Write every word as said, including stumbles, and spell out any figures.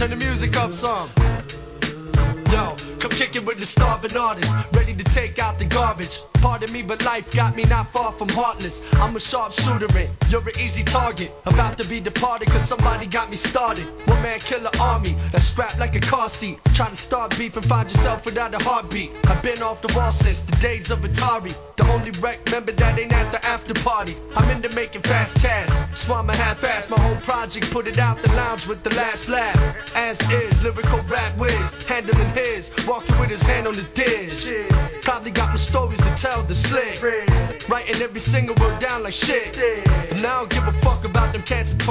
Turn the music up some. Yo, come kickin' with the starving artist, ready to take out the garbage. Pardon me, but life got me not far from heartless. I'm a sharpshooter and you're an easy target. About to be departed cause somebody got me started. One man kill an army that's strapped like a car seat. Try to start beef and find yourself without a heartbeat. I've been off the wall since the days of Atari. The only rec member that ain't at the after party. I'm into making fast cash, so I'ma half-ass my whole project. Put it out the lounge with the last laugh. As is, lyrical rap whiz, handling his, walking with his hand on his dish. Probably got my stories to tell the slick, writing every single word down like shit. And I don't give a fuck about them cancer